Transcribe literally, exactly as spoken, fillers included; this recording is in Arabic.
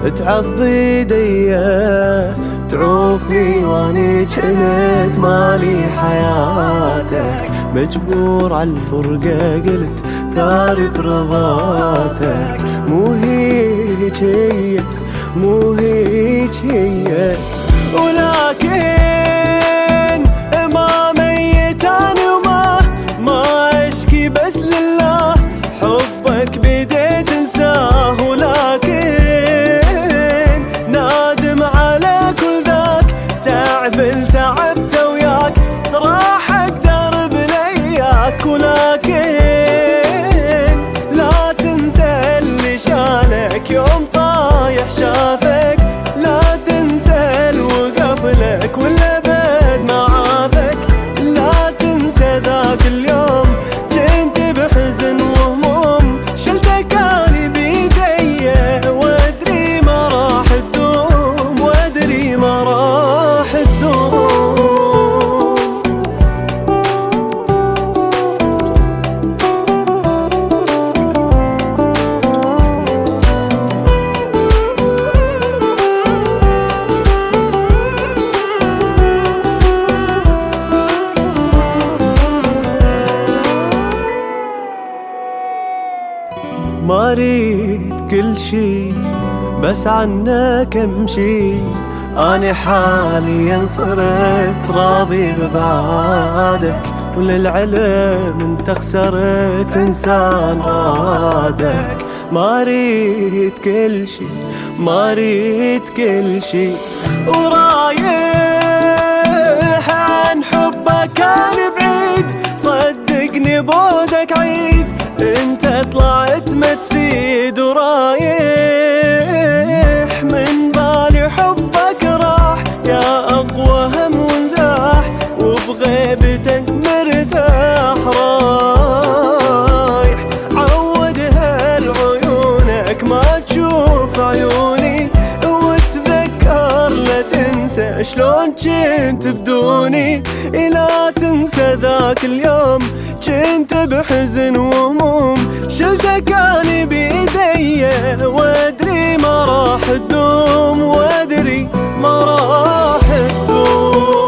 تعضي ديه تعوفني واني جنت مالي حياتك، مجبور عالفرقة قلت ثاري برضاتك. مو هيج هي مو هيج هي ولكن ما ميتاني وما ما اشكي بس لله حبك بديت انساه، ولكن نادم على كل ذاك تعبل تعبت وياك راح اقدر بلياك. ولكن لا تنسى اللي شالك يوم طايح شافك، لا تنسى الوقف لك ولا بد ما عافك، لا تنسى ذاك اليوم كنت بحزن وهموم شلتك اني بيدي وادري ما راح تدوم وادري ما راح تدوم. ما اريد كل شي بس عنك امشي، اني حاليا صرت راضي ببعادك، وللعلم انت خسرت انسان رادك. ما اريد كل شي ما اريد كل شي ورايح عن حبك كان بعيد، صدقني بعدك عيد انت طلعت ما تفيد، ورايح من بالي حبك راح يا اقوى هم ونزاح، وبغيبتك مرتاح رايح عود هالعيونك ما تشوف عيوني، وتذكر لا تنسى شلون كنت بدوني، لا تنسى ذاك اليوم كنت بحزن وهموم شلتك اني بيدي وادري ما راح تدوم وادري ما راح تدوم.